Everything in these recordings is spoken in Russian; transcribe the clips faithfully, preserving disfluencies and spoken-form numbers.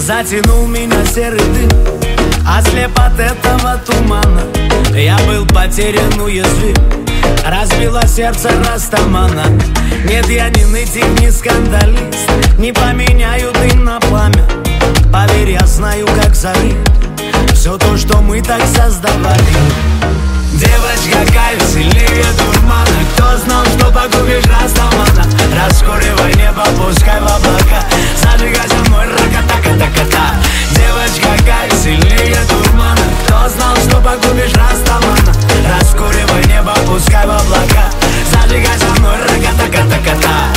Затянул меня серый дым, ослеп от этого тумана. Я был потерян, уязвим, разбило сердце растамана. Нет, я не нытик, не скандалист, не поменяю дым на пламя. Поверь, я знаю, как зовут все то, что мы так создавали. Девочка, кайф сильнее дурмана. Кто знал, что погубишь растамана? Раскуривай небо, пускай в облака, зажигай за мной рака-така-така-та. Девочка, кайф сильнее дурмана. Кто знал, что погубишь растамана? Раскуривай небо, пускай в облака, зажигай за мной рака-така-така-та.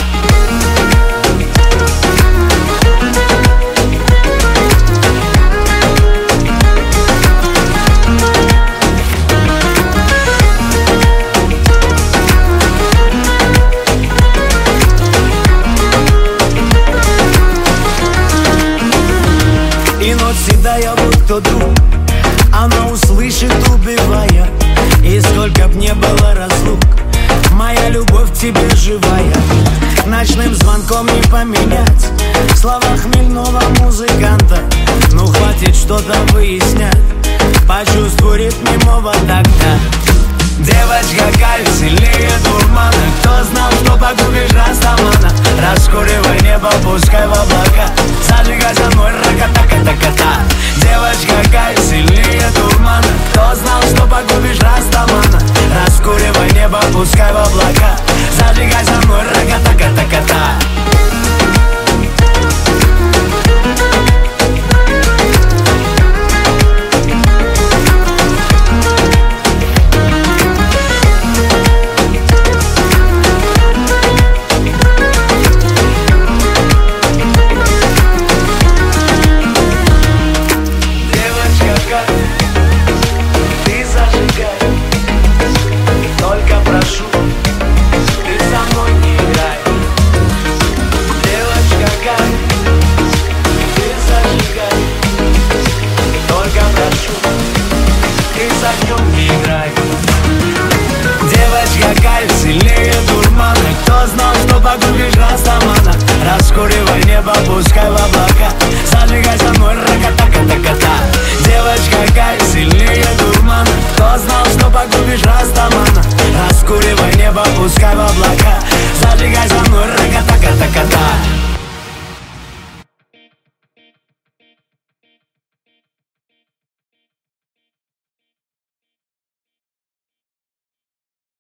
И ночь седая, будто друг, она услышит, убивая. И сколько б не было разлук, моя любовь к тебе живая. Ночным звонком не поменять слова хмельного музыканта. Ну хватит что-то выяснять, почувствуй ритм немого такта. Девочка, кайф сильнее дурмана. Кто знал, что погубишь растамана? Раскуривай небо, пускай в облака, зажигай за мной рака-така-така-та. Девочка, кайф сильнее